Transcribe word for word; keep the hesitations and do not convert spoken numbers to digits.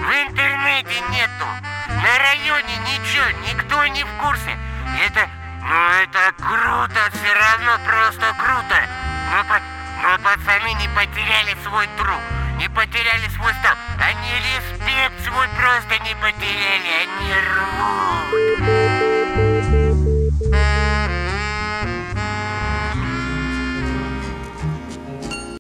В интернете нету. На районе ничего, никто не в курсе. Это, ну это круто, все равно просто круто. Но, но пацаны не потеряли свой труд, не потеряли свой став. Они респект свой просто не потеряли, они рвут.